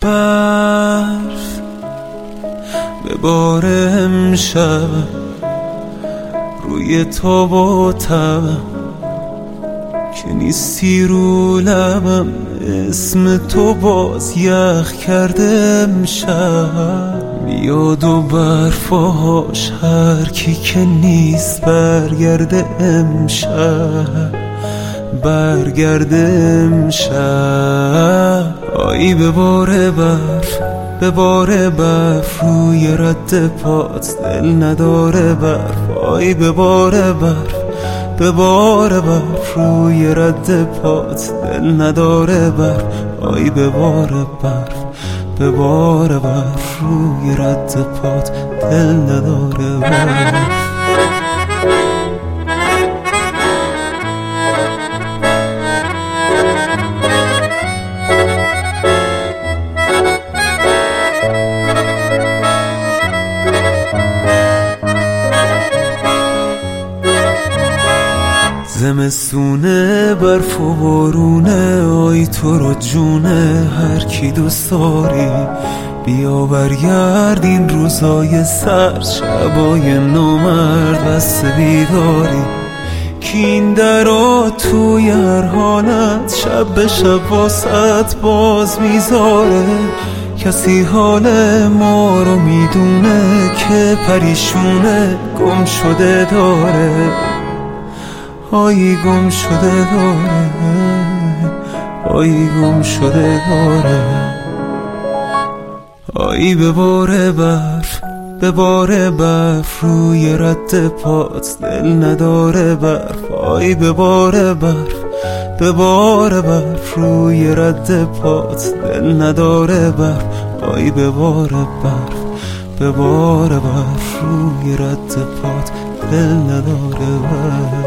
برف به بار امشب روی تاب و تبم که نیستی رو لبم، اسم تو باز یخ کرده امشب. میاد و برفاش هر کی که نیست برگرده امشب، برگرده امشب. آی به بار برف، به بار برف روی رد پات دل نداره برف. آی به بار برف، به بار برف روی رد پات دل نداره برف. آی به بار برف، به بار برف روی رد پات دل نداره برف. زمستونه برف و بارونه، آی تو رو جونه هر کی دوست داری. بیا برگرد این روزای سرد، شبای نامرد بسته بیداری. کی این درا توی هر حالت شب به شب واسط باز میذاره. کسی حال ما رو میدونه که پریشونه گم شده داره. آی گم شده داره، آی گم شده داره. آی به بار برف، به بار برف روی رد پات دل نداره برف. آی به بار برف، به بار برف روی رد پات دل نداره برف. آی به بار برف، به بار برف روی رد پات دل نداره برف.